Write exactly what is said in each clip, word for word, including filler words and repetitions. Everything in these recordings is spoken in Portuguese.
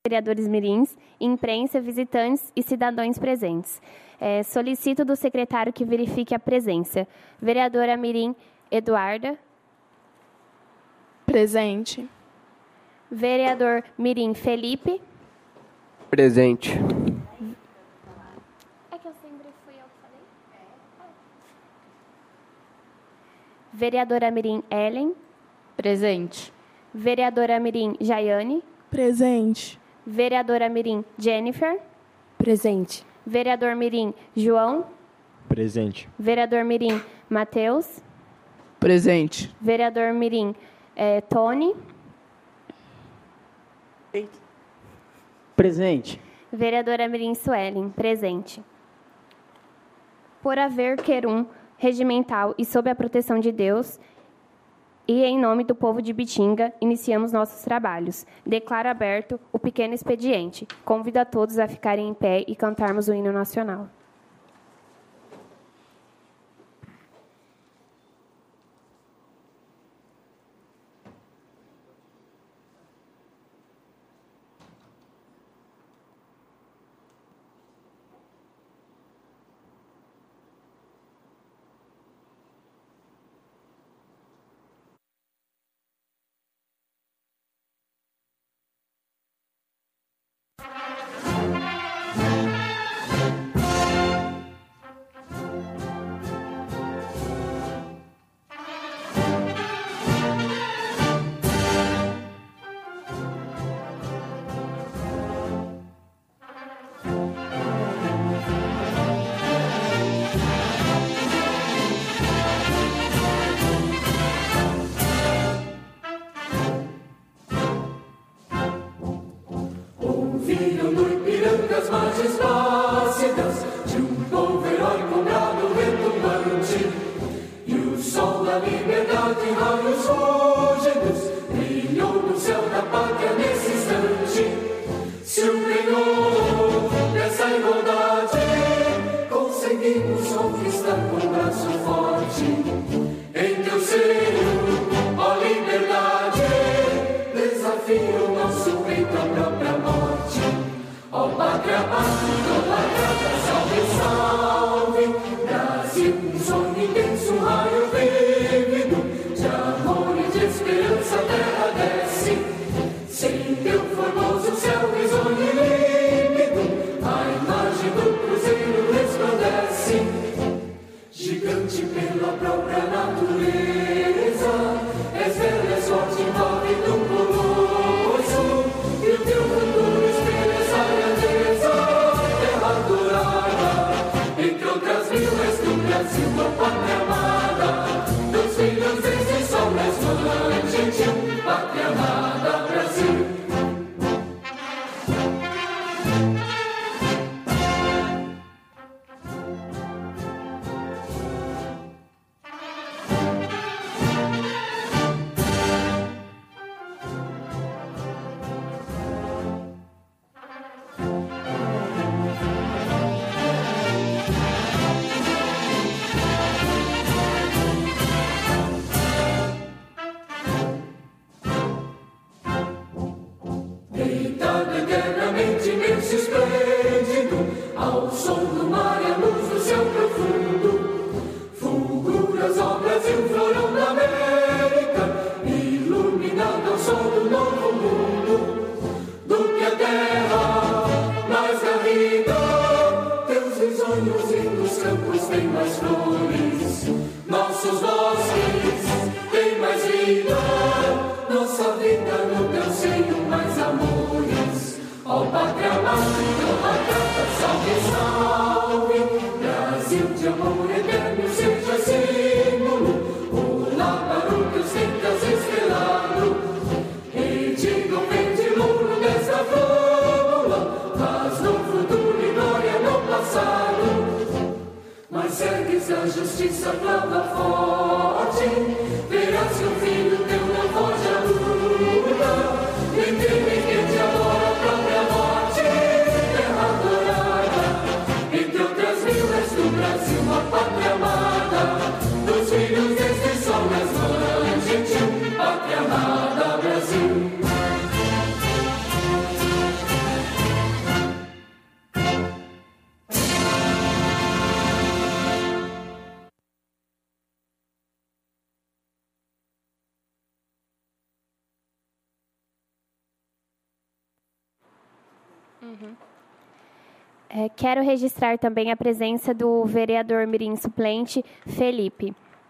vereadores mirins, imprensa, visitantes e cidadãos presentes. É, solicito do secretário que verifique a presença. Vereadora mirim Eduarda. Presente. Vereador mirim Felipe. Presente. É que eu sempre fui eu que falei? Vereadora mirim Ellen. Presente. Vereadora mirim Jaiane. Presente. Vereadora mirim Jennifer. Presente. Vereador mirim João. Presente. Vereador mirim Matheus. Presente. Vereador mirim eh, Tony. Presente. Vereadora mirim Suelen. Presente. Por haver querum regimental e sob a proteção de Deus, e em nome do povo de Bitinga, iniciamos nossos trabalhos. Declaro aberto o pequeno expediente. Convido a todos a ficarem em pé e cantarmos o hino nacional. Pátria amada Brasil. Uhum. É, quero registrar também a presença do vereador mirim suplente, Felipe.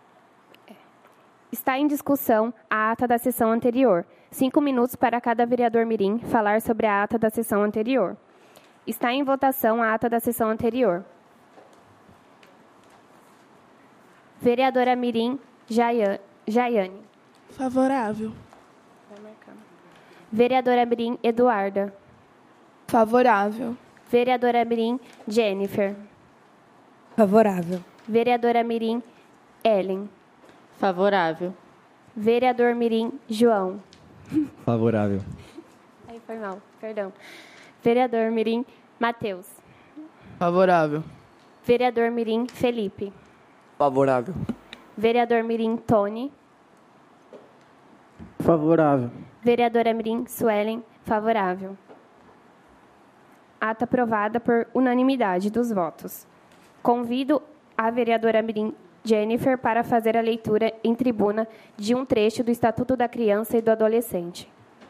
Está em discussão a ata da sessão anterior. Cinco minutos para cada vereador mirim falar sobre a ata da sessão anterior. Está em votação a ata da sessão anterior. Vereadora mirim Jaiane. Favorável. Vereadora mirim Eduarda. Favorável. Vereadora mirim Jennifer. Favorável. Vereadora mirim Ellen. Favorável. Vereador mirim João. Favorável. Aí foi mal, perdão. Vereador mirim Matheus. Favorável. Vereador mirim Felipe. Favorável. Vereador mirim Tony. Favorável. Vereadora mirim Suelen. Favorável. Ata aprovada por unanimidade dos votos. Convido a vereadora mirim Jennifer para fazer a leitura em tribuna de um trecho do Estatuto da Criança e do Adolescente.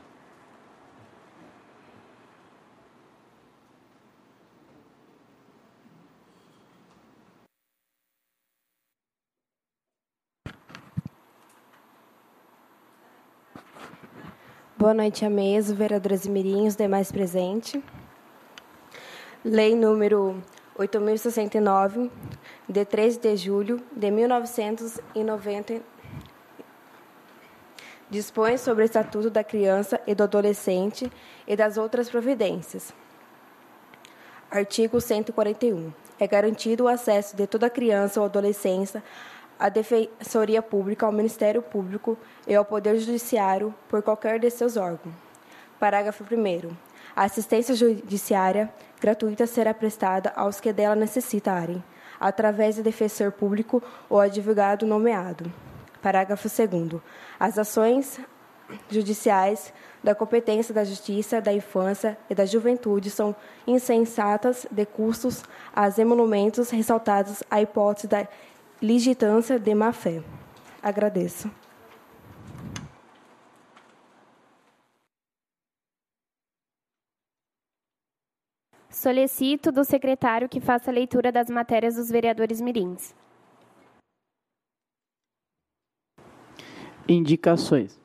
Boa noite à mesa, vereadoras e mirim, os demais presentes. Lei número oito mil e sessenta e nove, de três de julho de mil novecentos e noventa, dispõe sobre o Estatuto da Criança e do Adolescente e das outras providências. Artigo cento e quarenta e um. É garantido o acesso de toda criança ou adolescência à Defensoria Pública, ao Ministério Público e ao Poder Judiciário por qualquer de seus órgãos. Parágrafo primeiro. A assistência judiciária gratuita será prestada aos que dela necessitarem, através de defensor público ou advogado nomeado. Parágrafo segundo. As ações judiciais da competência da Justiça, da Infância e da Juventude são insensatas de custos aos emolumentos ressaltados à hipótese da legitância de má-fé. Agradeço. Solicito do secretário que faça a leitura das matérias dos vereadores mirins. Indicações.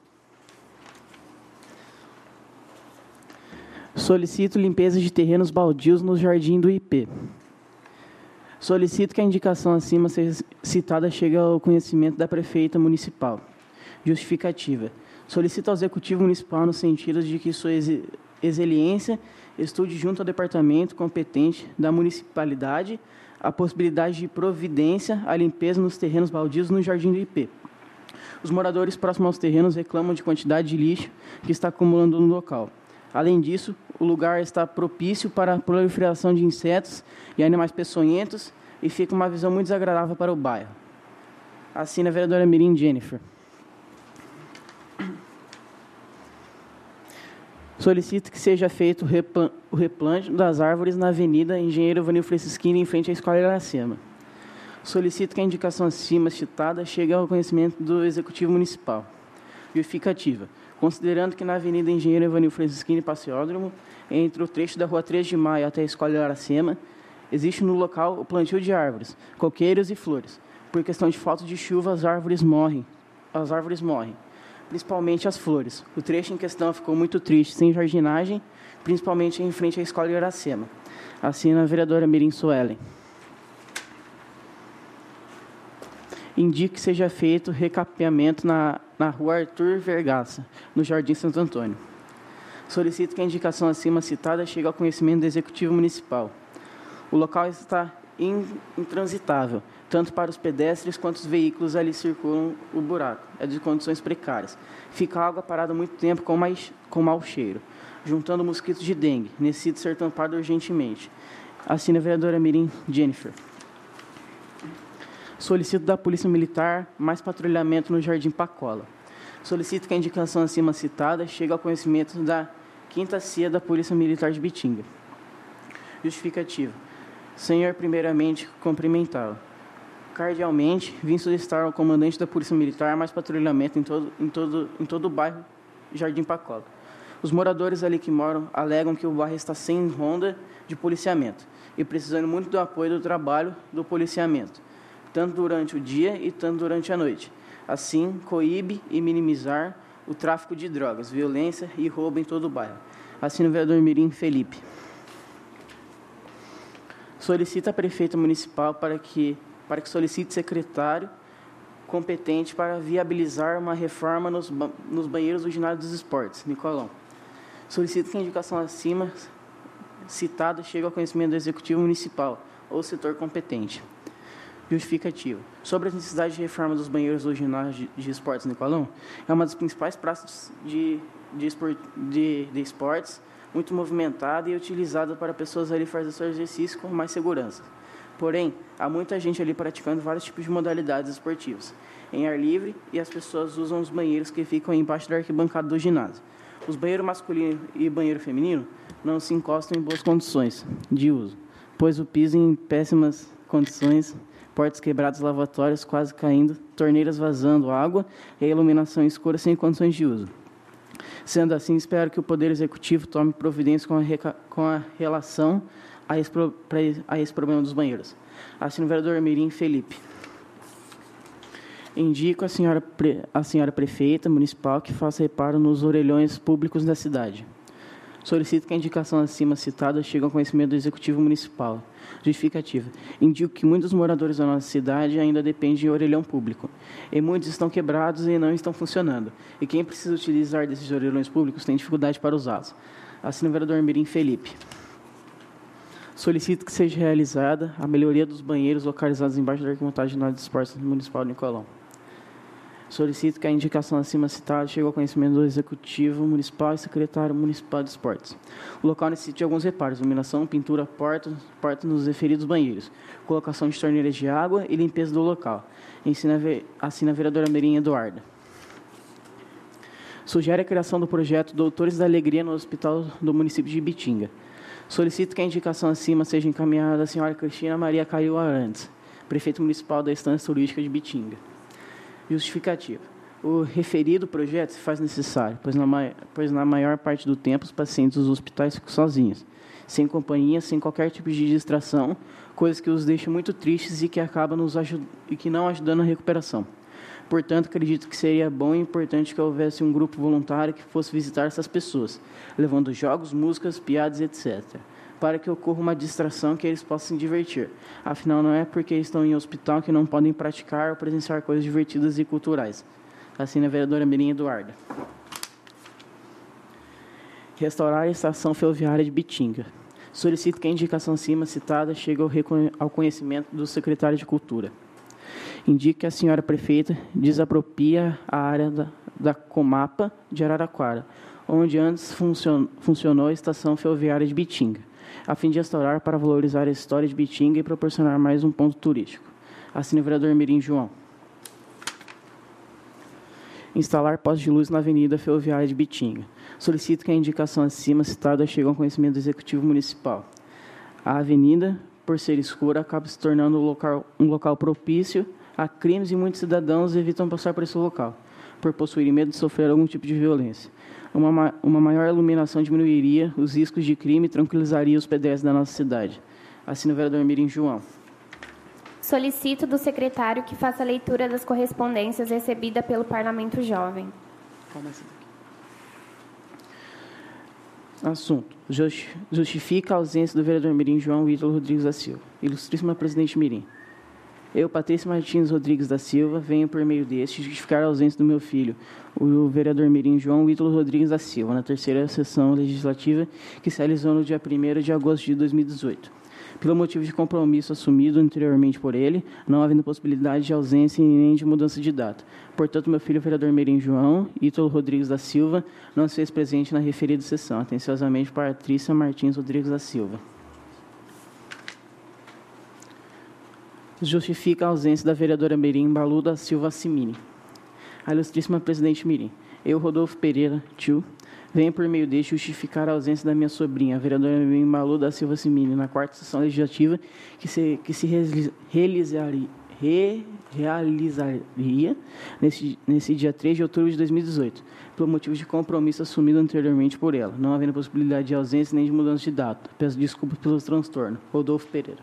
Solicito limpeza de terrenos baldios no Jardim do I P. Solicito que a indicação acima seja citada chegue ao conhecimento da prefeita municipal. Justificativa. Solicito ao Executivo Municipal no sentido de que sua ex excelência estude junto ao departamento competente da municipalidade a possibilidade de providência à limpeza nos terrenos baldios no Jardim do I P. Os moradores próximos aos terrenos reclamam de quantidade de lixo que está acumulando no local. Além disso, o lugar está propício para a proliferação de insetos e animais peçonhentos e fica uma visão muito desagradável para o bairro. Assina a vereadora mirim Jennifer. Solicito que seja feito o replantio das árvores na Avenida Engenheiro Evanil Francisquini, em frente à Escola Iracema. Solicito que a indicação acima citada chegue ao conhecimento do Executivo Municipal. Justificativa. Considerando que na Avenida Engenheiro Evanil Francisquini Passeódromo, entre o trecho da Rua três de Maio até a Escola Iracema, existe no local o plantio de árvores, coqueiros e flores. Por questão de falta de chuva, as árvores morrem. As árvores morrem, principalmente as flores. O trecho em questão ficou muito triste, sem jardinagem, principalmente em frente à Escola Iracema. Assina a vereadora mirim Suelen. Indique que seja feito recapeamento na, na Rua Arthur Vergaça, no Jardim Santo Antônio. Solicito que a indicação acima citada chegue ao conhecimento do Executivo Municipal. O local está intransitável, tanto para os pedestres quanto os veículos ali circulam o buraco. É de condições precárias. Fica a água parada há muito tempo com, mais, com mau cheiro, juntando mosquitos de dengue. Necessita ser tampado urgentemente. Assina a vereadora mirim Jennifer. Solicito da Polícia Militar mais patrulhamento no Jardim Pacola. Solicito que a indicação acima citada chegue ao conhecimento da quinta C I A da Polícia Militar de Bitinga. Justificativa. Senhor, primeiramente, cumprimentá-lo. Cardealmente, vim solicitar ao comandante da Polícia Militar mais patrulhamento em todo, em todo, em todo o bairro Jardim Pacola. Os moradores ali que moram alegam que o bairro está sem ronda de policiamento e precisando muito do apoio do trabalho do policiamento, tanto durante o dia e tanto durante a noite. Assim, coíbe e minimizar o tráfico de drogas, violência e roubo em todo o bairro. Assina o vereador Mirim Felipe. Solicita a prefeita municipal para que, para que solicite secretário competente para viabilizar uma reforma nos, ba nos banheiros do ginásio dos esportes, Nicolão. Solicito que a indicação acima citada chegue ao conhecimento do Executivo Municipal ou setor competente. Justificativa. Sobre a necessidade de reforma dos banheiros do ginásio de, de esportes Nicolão, é uma das principais praças de, de, esport, de, de esportes, muito movimentada e utilizada para pessoas ali fazerem seu exercício com mais segurança. Porém, há muita gente ali praticando vários tipos de modalidades esportivas em ar livre e as pessoas usam os banheiros que ficam embaixo da arquibancada do ginásio. Os banheiros masculino e banheiro feminino não se encostam em boas condições de uso, pois o piso em péssimas condições, portas quebradas, lavatórios quase caindo, torneiras vazando água e a iluminação escura sem condições de uso. Sendo assim, espero que o Poder Executivo tome providência com a, com a relação a esse, a esse problema dos banheiros. Assino o vereador Mirim Felipe. Indico a senhora, a senhora prefeita municipal que faça reparo nos orelhões públicos da cidade. Solicito que a indicação acima citada chegue ao conhecimento do Executivo Municipal. Justificativa. Indico que muitos moradores da nossa cidade ainda dependem de orelhão público. E muitos estão quebrados e não estão funcionando. E quem precisa utilizar desses orelhões públicos tem dificuldade para usá-los. Assino o vereador Mirim Felipe. Solicito que seja realizada a melhoria dos banheiros localizados embaixo da arquibancada de ginásio de esportes municipal de Nicolão. Solicito que a indicação acima citada chegue ao conhecimento do Executivo Municipal e Secretário Municipal de Esportes. O local necessita de alguns reparos: iluminação, pintura, porta, porta nos referidos banheiros, colocação de torneiras de água e limpeza do local. Ensina, assina a vereadora Mirim Eduarda. Sugere a criação do projeto Doutores da Alegria no Hospital do município de Ibitinga. Solicito que a indicação acima seja encaminhada à senhora Cristina Maria Caio Arantes, prefeito municipal da Estância Turística de Ibitinga. Justificativa. O referido projeto se faz necessário, pois na, pois na maior parte do tempo os pacientes dos hospitais ficam sozinhos, sem companhia, sem qualquer tipo de distração, coisas que os deixam muito tristes e que acabam nos ajud e que não ajudando na recuperação. Portanto, acredito que seria bom e importante que houvesse um grupo voluntário que fosse visitar essas pessoas, levando jogos, músicas, piadas, etcétera, para que ocorra uma distração que eles possam se divertir. Afinal, não é porque estão em hospital que não podem praticar ou presenciar coisas divertidas e culturais. Assina a vereadora Mirim Eduarda. Restaurar a estação ferroviária de Bitinga. Solicito que a indicação acima citada chegue ao conhecimento do secretário de Cultura. Indique que a senhora prefeita desapropria a área da, da Comapa de Araraquara, onde antes funcion, funcionou a estação ferroviária de Bitinga, a fim de restaurar para valorizar a história de Bitinga e proporcionar mais um ponto turístico. Assine o vereador Mirim João. Instalar postes de luz na Avenida Ferroviária de Bitinga. Solicito que a indicação acima citada chegue ao conhecimento do Executivo Municipal. A avenida, por ser escura, acaba se tornando um local, um local propício a crimes e muitos cidadãos evitam passar por esse local, por possuírem medo de sofrer algum tipo de violência. Uma, uma maior iluminação diminuiria os riscos de crime e tranquilizaria os pedestres da nossa cidade. Assina o vereador Mirim João. Solicito do secretário que faça a leitura das correspondências recebidas pelo Parlamento Jovem. Assunto. Justifica a ausência do vereador Mirim João Ítalo Rodrigues da Silva. Ilustríssima presidente Mirim. Eu, Patrícia Martins Rodrigues da Silva, venho por meio deste justificar a ausência do meu filho, o vereador Mirim João Ítalo Rodrigues da Silva, na terceira sessão legislativa que se realizou no dia primeiro de agosto de dois mil e dezoito. Pelo motivo de compromisso assumido anteriormente por ele, não havendo possibilidade de ausência nem de mudança de data. Portanto, meu filho, o vereador Mirim João Ítalo Rodrigues da Silva, não se fez presente na referida sessão. Atenciosamente, Patrícia Martins Rodrigues da Silva. Justifica a ausência da vereadora Mirim Balu da Silva Simini. A ilustríssima presidente Mirim. Eu, Rodolfo Pereira, tio, venho por meio deste justificar a ausência da minha sobrinha, a vereadora Mirim Balu da Silva Simini, na quarta sessão legislativa que se, que se realizaria, re, realizaria nesse, nesse dia três de outubro de dois mil e dezoito, pelo motivo de compromisso assumido anteriormente por ela, não havendo possibilidade de ausência nem de mudança de data. Peço desculpas pelo transtorno. Rodolfo Pereira.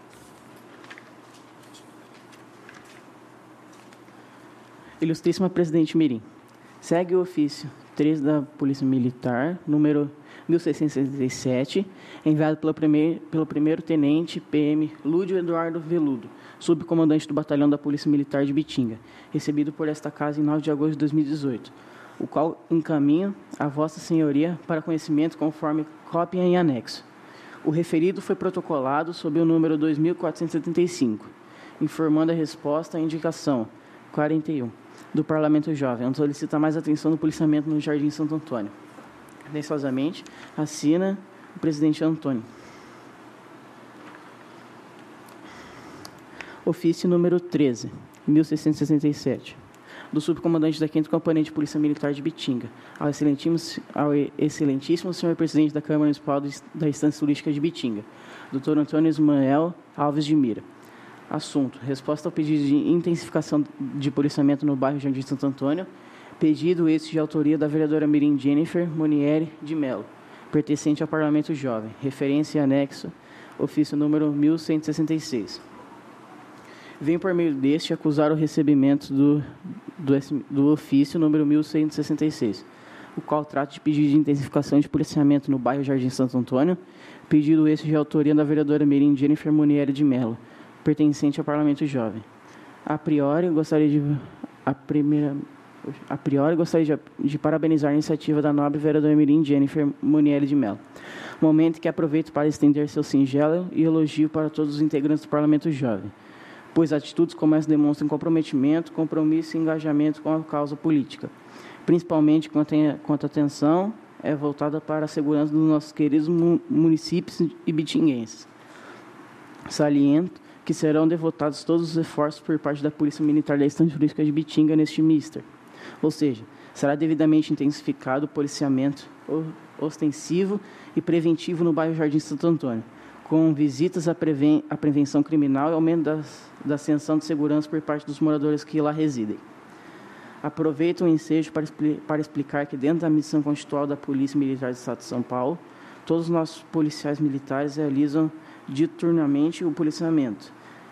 Ilustríssima Presidente Mirim. Segue o ofício três da Polícia Militar, número mil seiscentos e sessenta e sete, enviado pelo primeiro, pelo primeiro tenente P M Lúdio Eduardo Veludo, subcomandante do Batalhão da Polícia Militar de Bitinga, recebido por esta casa em nove de agosto de dois mil e dezoito, o qual encaminho a Vossa Senhoria para conhecimento conforme cópia em anexo. O referido foi protocolado sob o número dois mil quatrocentos e setenta e cinco, informando a resposta à indicação quarenta e um do Parlamento Jovem, onde solicita mais atenção no policiamento no Jardim Santo Antônio. Atenciosamente, assina o presidente Antônio. Ofício número treze, mil seiscentos e sessenta e sete, do subcomandante da quinta Companhia de Polícia Militar de Bitinga, ao excelentíssimo, ao excelentíssimo senhor presidente da Câmara Municipal da Estância Turística de Bitinga, doutor Antônio Ismael Alves de Mira. Assunto: resposta ao pedido de intensificação de policiamento no bairro Jardim Santo Antônio, pedido esse de autoria da vereadora Mirim Jennifer Monieri de Mello, pertencente ao Parlamento Jovem, referência e anexo, ofício número mil cento e sessenta e seis. Venho por meio deste acusar o recebimento do, do, do ofício número mil cento e sessenta e seis, o qual trata de pedido de intensificação de policiamento no bairro Jardim Santo Antônio, pedido esse de autoria da vereadora Mirim Jennifer Monieri de Mello, pertencente ao Parlamento Jovem. A priori, gostaria de a primeira a priori gostaria de, de parabenizar a iniciativa da nobre vereadora Mirim Jennifer Monieri de Mello. Momento que aproveito para estender seu singelo e elogio para todos os integrantes do Parlamento Jovem, pois atitudes como essa demonstram comprometimento, compromisso e engajamento com a causa política, principalmente quanto a atenção é voltada para a segurança dos nossos queridos municípios e bitinguenses. Saliento que serão devotados todos os esforços por parte da Polícia Militar da Estância Turística de Bitinga neste mister. Ou seja, será devidamente intensificado o policiamento ostensivo e preventivo no bairro Jardim Santo Antônio, com visitas à, preven à prevenção criminal e aumento das, da ascensão de segurança por parte dos moradores que lá residem. Aproveito o ensejo para, expli para explicar que, dentro da missão constitucional da Polícia Militar do Estado de São Paulo, todos os nossos policiais militares realizam diuturnamente o policiamento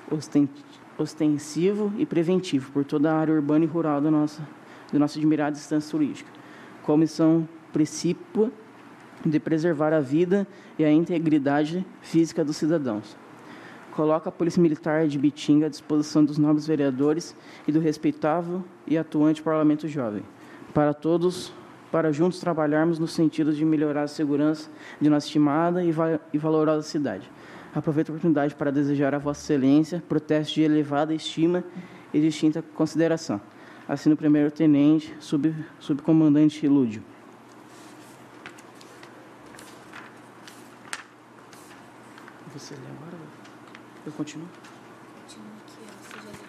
ostensivo e preventivo por toda a área urbana e rural da nossa, da nossa admirada estância turística, com a missão precípua de preservar a vida e a integridade física dos cidadãos. Coloca a Polícia Militar de Bitinga à disposição dos nobres vereadores e do respeitável e atuante Parlamento Jovem, para todos, para juntos trabalharmos no sentido de melhorar a segurança de nossa estimada e, va e valorosa cidade. Aproveito a oportunidade para desejar a Vossa Excelência protesto de elevada estima e distinta consideração. Assino o primeiro tenente, sub, subcomandante Lúdio. Você lê agora? Eu continuo? Continua aqui, ó. Você já leu.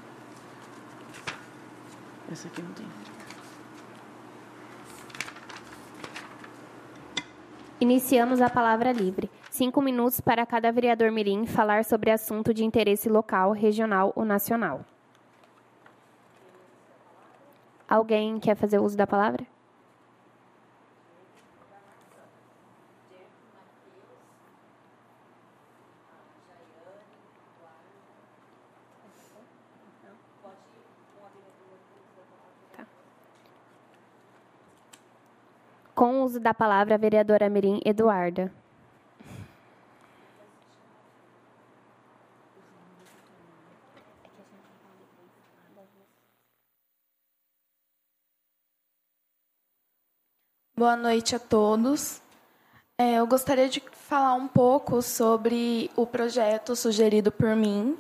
Essa aqui não tem. Iniciamos a palavra livre. Cinco minutos para cada vereador mirim falar sobre assunto de interesse local, regional ou nacional. Alguém quer fazer uso da palavra? Tá. Com o uso da palavra, a vereadora mirim Eduarda. Boa noite a todos. É, eu gostaria de falar um pouco sobre o projeto sugerido por mim,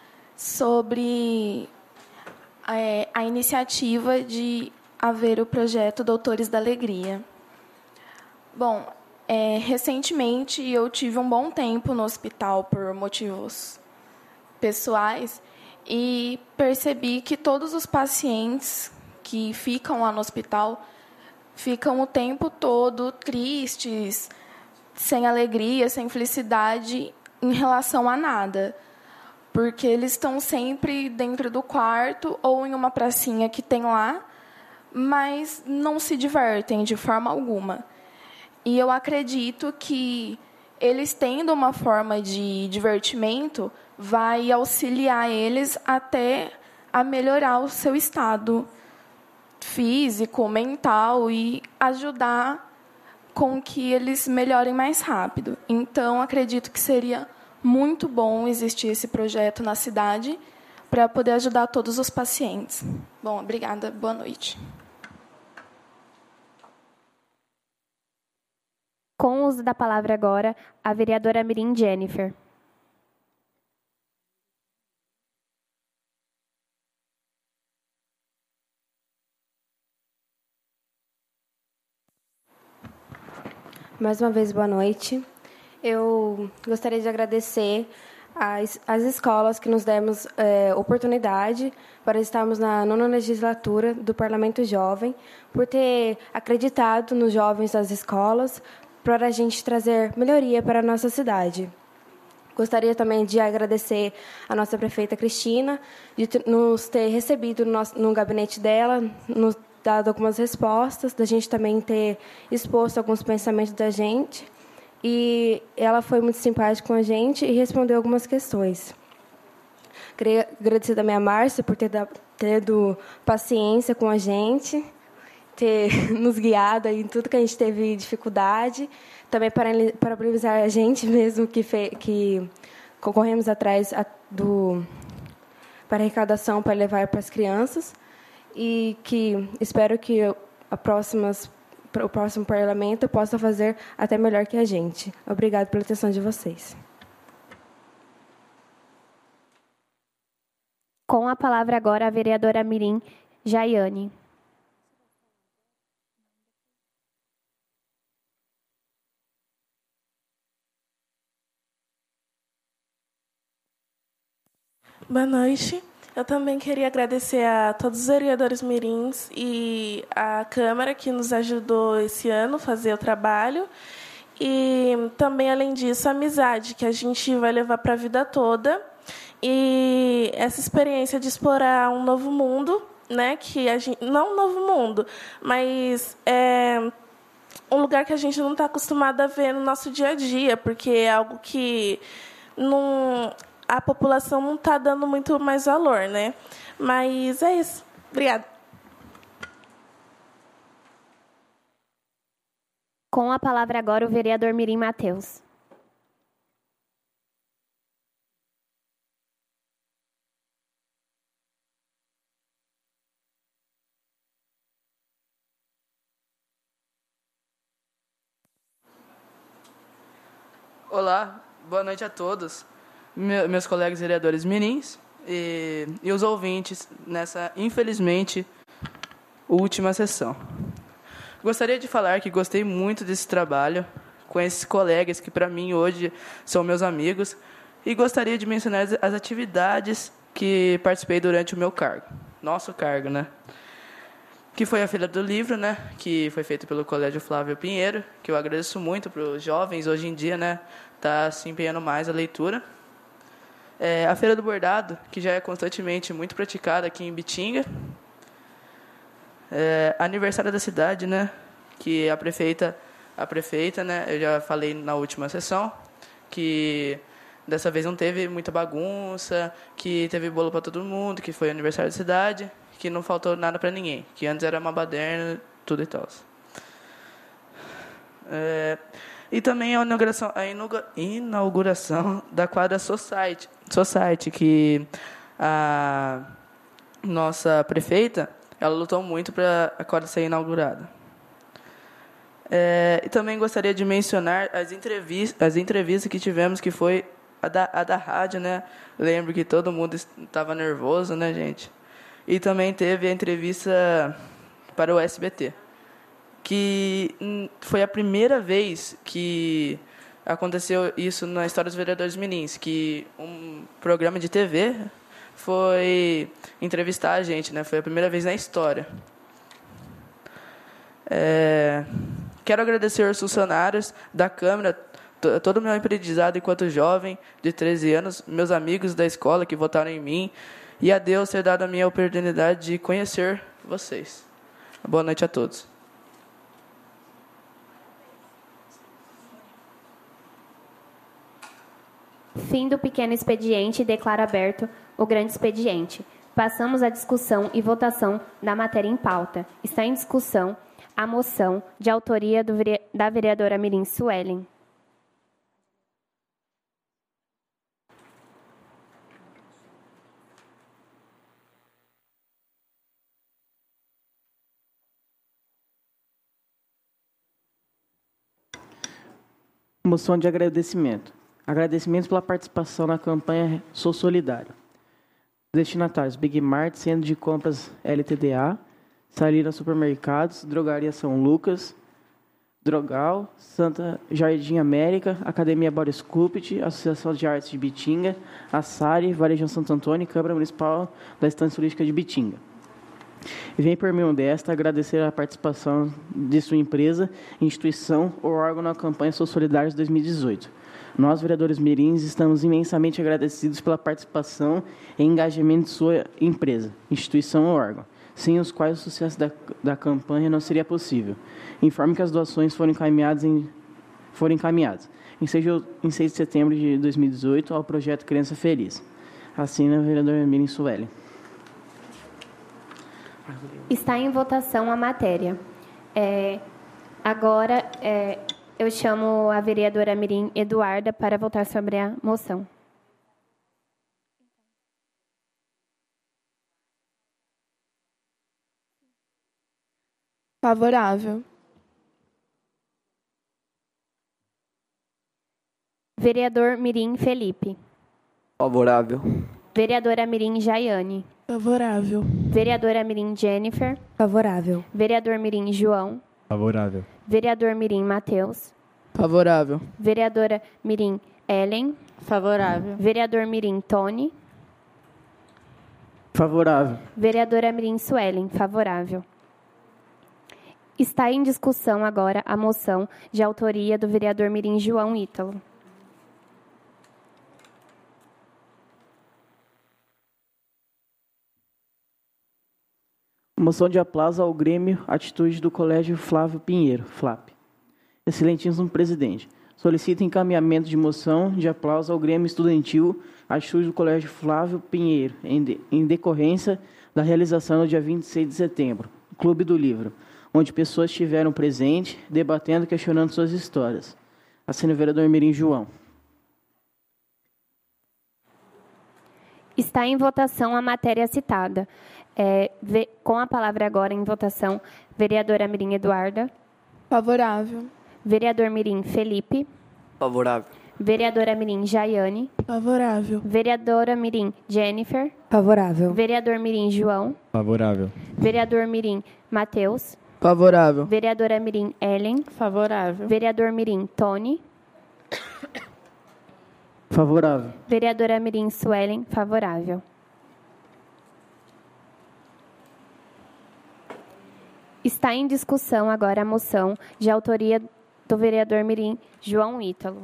sobre é, a iniciativa de haver o projeto Doutores da Alegria. Bom, é, recentemente eu tive um bom tempo no hospital por motivos pessoais e percebi que todos os pacientes que ficam lá no hospital ficam o tempo todo tristes, sem alegria, sem felicidade em relação a nada. porque eles estão sempre dentro do quarto ou em uma pracinha que tem lá, mas não se divertem de forma alguma. E eu acredito que eles tendo uma forma de divertimento vai auxiliar eles até a melhorar o seu estado físico, mental e ajudar com que eles melhorem mais rápido. Então, acredito que seria muito bom existir esse projeto na cidade para poder ajudar todos os pacientes. Bom, obrigada. Boa noite. Com o uso da palavra agora, a vereadora Mirim Jennifer. Mais uma vez, boa noite. Eu gostaria de agradecer às, às escolas que nos demos é, oportunidade para estarmos na nona legislatura do Parlamento Jovem, por ter acreditado nos jovens das escolas, para a gente trazer melhoria para a nossa cidade. Gostaria também de agradecer a nossa prefeita Cristina, de nos ter recebido no, nosso, no gabinete dela, nos dado algumas respostas, da gente também ter exposto alguns pensamentos da gente. E ela foi muito simpática com a gente e respondeu algumas questões. Queria agradecer também a Márcia por ter tido paciência com a gente, ter nos guiado em tudo que a gente teve dificuldade. Também parabenizar a gente mesmo que, fe, que concorremos atrás do, para arrecadação para levar para as crianças. E que espero que a próximas, o próximo parlamento possa fazer até melhor que a gente. Obrigada pela atenção de vocês. Com a palavra agora, a vereadora Mirim Jaiane. Boa noite. Eu também queria agradecer a todos os vereadores mirins e a Câmara que nos ajudou esse ano a fazer o trabalho. E também, além disso, a amizade que a gente vai levar para a vida toda. E essa experiência de explorar um novo mundo, né, que a gente, não um novo mundo, mas é um lugar que a gente não está acostumado a ver no nosso dia a dia, porque é algo que não... a população não está dando muito mais valor, né? Mas é isso. Obrigada. Com a palavra agora, o vereador Mirim Mateus. Olá, boa noite a todos. Meus colegas vereadores mirins e, e os ouvintes nessa, infelizmente, última sessão. Gostaria de falar que gostei muito desse trabalho com esses colegas que, para mim, hoje são meus amigos, e gostaria de mencionar as atividades que participei durante o meu cargo, nosso cargo, né? Que foi a Feira do Livro, né? Que foi feita pelo Colégio Flávio Pinheiro, que eu agradeço muito para os jovens, hoje em dia, né? Tá se empenhando mais a leitura. É, a Feira do Bordado, que já é constantemente muito praticada aqui em Bitinga. É, aniversário da cidade, né? Que a prefeita, a prefeita, né? Eu já falei na última sessão que dessa vez não teve muita bagunça, que teve bolo para todo mundo, que foi aniversário da cidade, que não faltou nada para ninguém, que antes era uma baderna, tudo e tal. É, e também a inauguração, a inauguração da quadra Society, Society, que a nossa prefeita, ela lutou muito para a quadra ser inaugurada. É, e também gostaria de mencionar as entrevistas, as entrevistas que tivemos, que foi a da, a da rádio, né? Lembro que todo mundo estava nervoso, né, gente? E também teve a entrevista para o S B T, que foi a primeira vez que aconteceu isso na história dos vereadores mirins, que um programa de T V foi entrevistar a gente, né? Foi a primeira vez na história. É, quero agradecer aos funcionários da Câmara todo o meu aprendizado enquanto jovem de treze anos, meus amigos da escola que votaram em mim, e a Deus ter dado a minha oportunidade de conhecer vocês. Boa noite a todos. Fim do pequeno expediente e declaro aberto o grande expediente. Passamos à discussão e votação da matéria em pauta. Está em discussão a moção de autoria do, da vereadora Mirim Suelen. Moção de agradecimento. Agradecimentos pela participação na campanha Sou Solidário. Destinatários: Big Mart, Centro de Compras L T D A, Salina Supermercados, Drogaria São Lucas, Drogal, Santa Jardim América, Academia Body Sculpt, Associação de Artes de Bitinga, Assari, Varejão Santo Antônio e Câmara Municipal da Estância Turística de Bitinga. E vem por meio desta agradecer a participação de sua empresa, instituição ou órgão na campanha Sou Solidário de dois mil e dezoito. Nós, vereadores mirins, estamos imensamente agradecidos pela participação e engajamento de sua empresa, instituição ou órgão, sem os quais o sucesso da, da campanha não seria possível. Informe que as doações foram encaminhadas, em, foram encaminhadas em, seis, em seis de setembro de dois mil e dezoito ao projeto Criança Feliz. Assina a vereadora Mirim Suelen. Está em votação a matéria. É, agora, é, eu chamo a vereadora Mirim Eduarda para votar sobre a moção. Favorável. Vereador Mirim Felipe. Favorável. Vereadora Mirim Jaiane. Favorável. Vereadora Mirim Jennifer. Favorável. Vereador Mirim João. Favorável. Vereador Mirim Matheus. Favorável. Vereadora Mirim Ellen. Favorável. Vereador Mirim Tony. Favorável. Vereadora Mirim Suelen. Favorável. Está em discussão agora a moção de autoria do vereador Mirim João Ítalo. Moção de aplauso ao Grêmio Atitude do Colégio Flávio Pinheiro, FLAP. Excelentíssimo presidente, solicito encaminhamento de moção de aplauso ao Grêmio Estudantil Atitude do Colégio Flávio Pinheiro, em, de, em decorrência da realização no dia vinte e seis de setembro, Clube do Livro, onde pessoas estiveram presentes, debatendo e questionando suas histórias. Assina o vereador Mirim João. Está em votação a matéria citada. É, ve, com a palavra agora em votação, vereadora Mirim Eduarda. Favorável. Vereador Mirim Felipe. Favorável. Vereadora Mirim Jaiane. Favorável. Vereadora Mirim Jennifer. Favorável. Vereador Mirim João. Favorável. Vereador Mirim Matheus. Favorável. Vereadora Mirim Ellen. Favorável. Vereador Mirim Tony. Favorável. Vereadora Mirim Suelen. Favorável. Está em discussão agora a moção de autoria do vereador Mirim João Ítalo.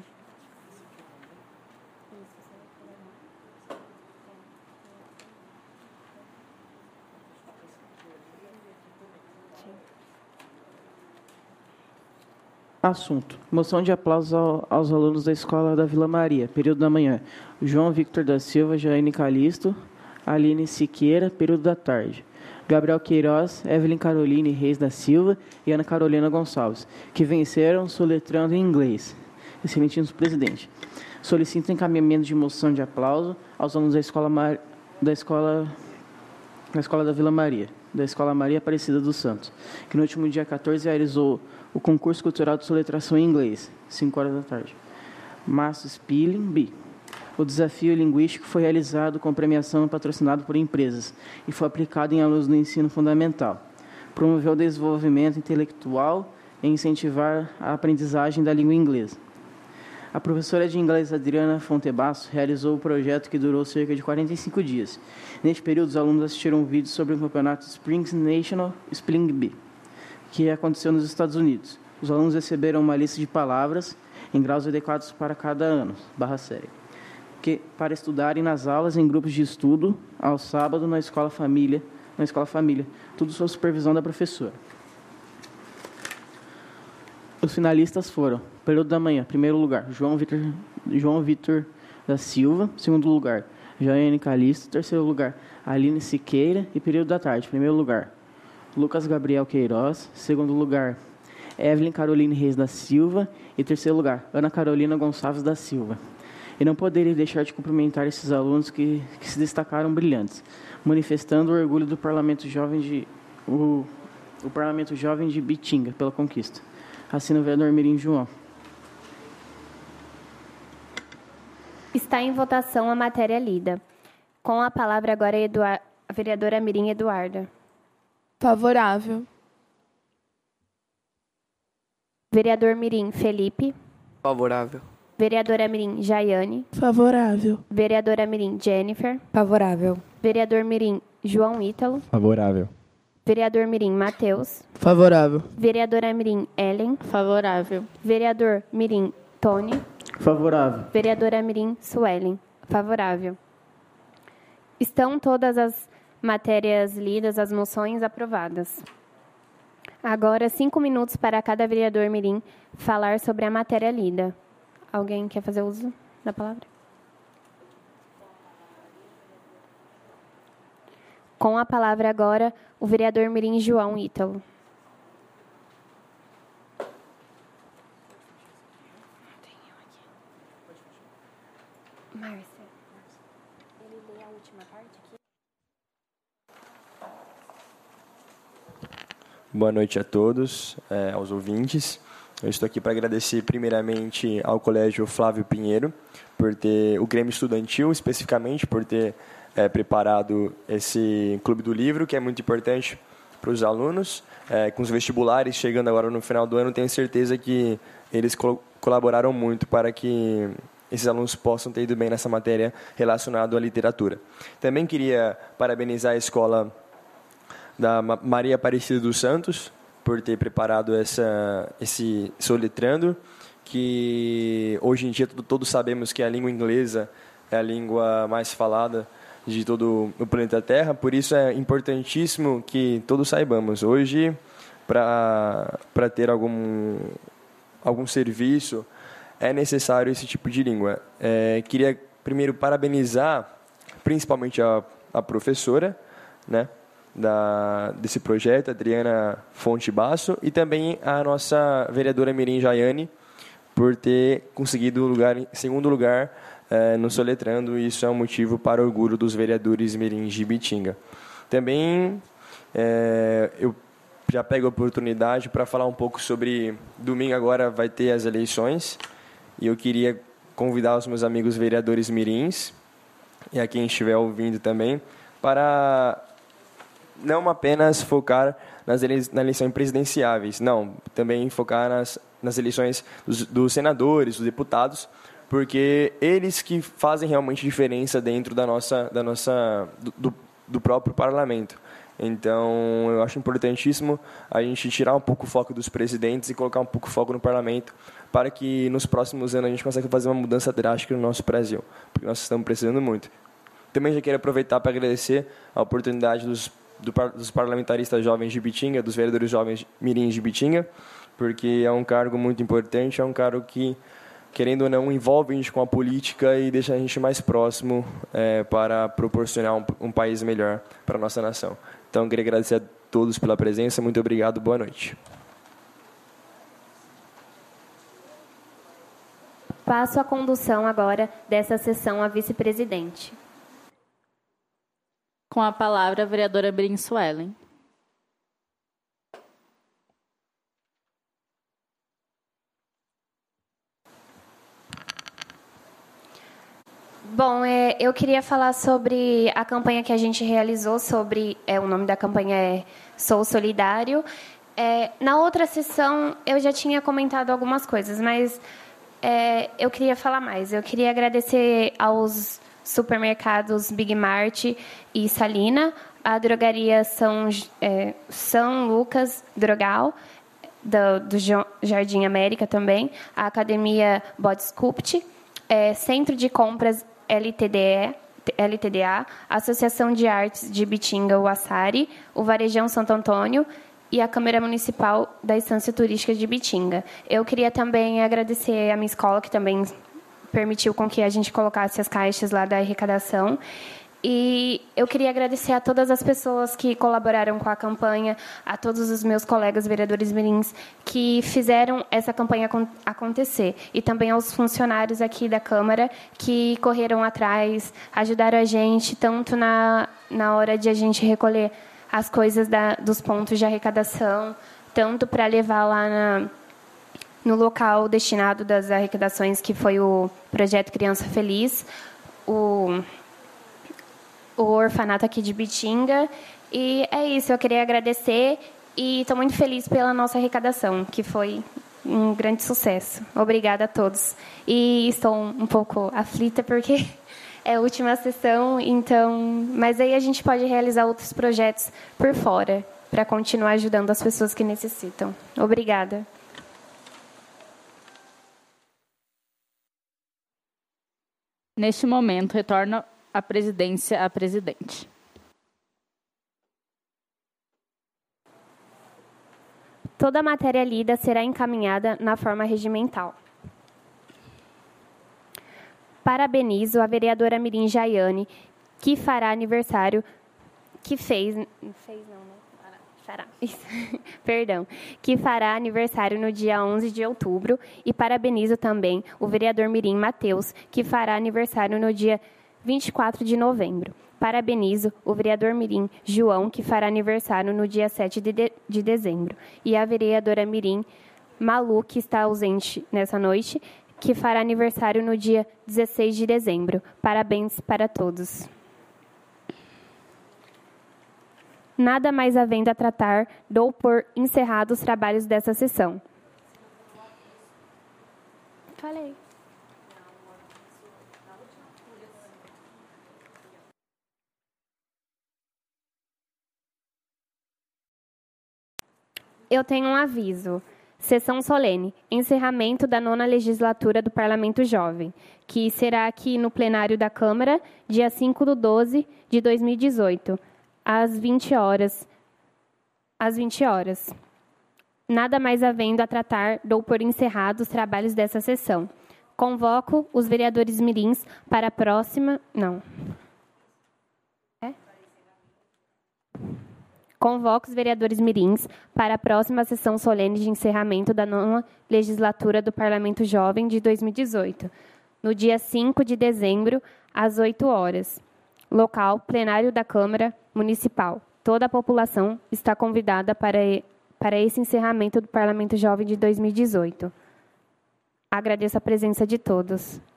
Assunto: moção de aplauso ao, aos alunos da Escola da Vila Maria, período da manhã. João Victor da Silva, Jaine Calisto, Aline Siqueira, período da tarde. Gabriel Queiroz, Evelyn Caroline Reis da Silva e Ana Carolina Gonçalves, que venceram soletrando em inglês. Excelentíssimo presidente, solicito encaminhamento de moção de aplauso aos alunos da Escola, Mar... da, escola... da Escola da Vila Maria, da Escola Maria Aparecida dos Santos, que no último dia quatorze realizou o concurso cultural de soletração em inglês, cinco horas da tarde. Márcio Spilling, B. O desafio linguístico foi realizado com premiação patrocinada por empresas e foi aplicado em alunos do ensino fundamental. Promoveu o desenvolvimento intelectual e incentivar a aprendizagem da língua inglesa. A professora de inglês Adriana Fontebasso realizou o projeto que durou cerca de quarenta e cinco dias. Neste período, os alunos assistiram um vídeo sobre o campeonato Springs National Spelling Bee, que aconteceu nos Estados Unidos. Os alunos receberam uma lista de palavras em graus adequados para cada ano, barra série, que, para estudarem nas aulas em grupos de estudo, ao sábado, na escola família, na escola família, tudo sob supervisão da professora. Os finalistas foram, período da manhã, primeiro lugar, João Vitor, João Vitor da Silva, segundo lugar, Jaiane Calisto, terceiro lugar, Aline Siqueira, e período da tarde, primeiro lugar, Lucas Gabriel Queiroz, segundo lugar, Evelyn Caroline Reis da Silva, e terceiro lugar, Ana Carolina Gonçalves da Silva. E não poderia deixar de cumprimentar esses alunos que, que se destacaram brilhantes, manifestando o orgulho do Parlamento Jovem de, o, o Parlamento Jovem de Bitinga pela conquista. Assina o vereador Mirim João. Está em votação a matéria lida. Com a palavra agora Eduard, a vereadora Mirim Eduarda. Favorável. Vereador Mirim Felipe. Favorável. Vereadora Mirim Jaiane. Favorável. Vereadora Mirim Jennifer. Favorável. Vereador Mirim João Ítalo. Favorável. Vereador Mirim Matheus. Favorável. Vereadora Mirim Ellen. Favorável. Vereador Mirim Tony. Favorável. Vereadora Mirim Suelen. Favorável. Estão todas as matérias lidas, as moções aprovadas. Agora, cinco minutos para cada vereador Mirim falar sobre a matéria lida. Alguém quer fazer uso da palavra? Com a palavra agora, o vereador Mirim João Ítalo. Márcia, ele lê a última parte aqui? Boa noite a todos, é, aos ouvintes. Eu estou aqui para agradecer primeiramente ao Colégio Flávio Pinheiro por ter, o Grêmio Estudantil especificamente, por ter é, preparado esse Clube do Livro, que é muito importante para os alunos. É, com os vestibulares chegando agora no final do ano, tenho certeza que eles col- colaboraram muito para que esses alunos possam ter ido bem nessa matéria relacionada à literatura. Também queria parabenizar a escola da Maria Aparecida dos Santos por ter preparado essa, esse soletrando, que hoje em dia todos sabemos que a língua inglesa é a língua mais falada de todo o planeta Terra, por isso é importantíssimo que todos saibamos. Hoje, para para ter algum, algum serviço, é necessário esse tipo de língua. É, queria primeiro parabenizar principalmente a, a professora, né, da, desse projeto, Adriana Fonte Basso, e também a nossa vereadora Mirim Jaiane, por ter conseguido o lugar, em segundo lugar é, no Soletrando, e isso é um motivo para orgulho dos vereadores Mirim de Bitinga. Também é, eu já pego a oportunidade para falar um pouco sobre... Domingo agora vai ter as eleições, e eu queria convidar os meus amigos vereadores mirins, e a quem estiver ouvindo também, para não apenas focar nas eleições, nas eleições presidenciáveis, não, também focar nas, nas eleições dos, dos senadores, dos deputados, porque eles que fazem realmente diferença dentro da nossa, da nossa, do, do próprio parlamento. Então, eu acho importantíssimo a gente tirar um pouco o foco dos presidentes e colocar um pouco o foco no parlamento, para que nos próximos anos a gente consiga fazer uma mudança drástica no nosso Brasil, porque nós estamos precisando muito. Também já quero aproveitar para agradecer a oportunidade dos, do, dos parlamentaristas jovens de Bitinga, dos vereadores jovens mirins de Bitinga, porque é um cargo muito importante, é um cargo que, querendo ou não, envolve a gente com a política e deixa a gente mais próximo é, para proporcionar um, um país melhor para a nossa nação. Então, eu queria agradecer a todos pela presença. Muito obrigado. Boa noite. Passo a condução agora dessa sessão à vice-presidente. Com a palavra, a vereadora Mirim Suelen. Bom, é, eu queria falar sobre a campanha que a gente realizou, sobre, é, o nome da campanha é Sou Solidário. É, na outra sessão, eu já tinha comentado algumas coisas, mas é, eu queria falar mais. Eu queria agradecer aos supermercados Big Mart e Salina, a drogaria São, é, São Lucas Drogal, do, do Jardim América também, a Academia Bodsculpt, é, Centro de Compras L T D E, L T D A, a Associação de Artes de Bitinga, o Assari, o Varejão Santo Antônio e a Câmara Municipal da Estância Turística de Bitinga. Eu queria também agradecer a minha escola, que também permitiu com que a gente colocasse as caixas lá da arrecadação. E eu queria agradecer a todas as pessoas que colaboraram com a campanha, a todos os meus colegas vereadores mirins que fizeram essa campanha acontecer. E também aos funcionários aqui da Câmara que correram atrás, ajudaram a gente, tanto na, na hora de a gente recolher as coisas da, dos pontos de arrecadação, tanto para levar lá na, no local destinado das arrecadações, que foi o Projeto Criança Feliz, o... o orfanato aqui de Bitinga. E é isso, eu queria agradecer e estou muito feliz pela nossa arrecadação, que foi um grande sucesso. Obrigada a todos. E estou um pouco aflita porque é a última sessão, então, mas aí a gente pode realizar outros projetos por fora para continuar ajudando as pessoas que necessitam. Obrigada. Neste momento, retorno a presidência à presidente. Toda a matéria lida será encaminhada na forma regimental. Parabenizo a vereadora Mirim Jaiane, que fará aniversário, que fez... fez não, né? Fará. Isso. Perdão. Que fará aniversário no dia onze de outubro. E parabenizo também o vereador Mirim Mateus, que fará aniversário no dia vinte e quatro de novembro. Parabenizo o vereador Mirim João, que fará aniversário no dia sete de, de, de dezembro. E a vereadora Mirim Malu, que está ausente nessa noite, que fará aniversário no dia dezesseis de dezembro. Parabéns para todos. Nada mais havendo a tratar, dou por encerrados os trabalhos dessa sessão. Falei. Eu tenho um aviso. Sessão solene. Encerramento da nona legislatura do Parlamento Jovem, que será aqui no plenário da Câmara, dia cinco de doze de dois mil e dezoito, às vinte horas. Às vinte horas. Nada mais havendo a tratar, dou por encerrados os trabalhos dessa sessão. Convoco os vereadores mirins para a próxima... Não. É? Convoco os vereadores mirins para a próxima sessão solene de encerramento da nona legislatura do Parlamento Jovem de dois mil e dezoito, no dia cinco de dezembro, às oito horas. Local, plenário da Câmara Municipal. Toda a população está convidada para, para esse encerramento do Parlamento Jovem de dois mil e dezoito. Agradeço a presença de todos.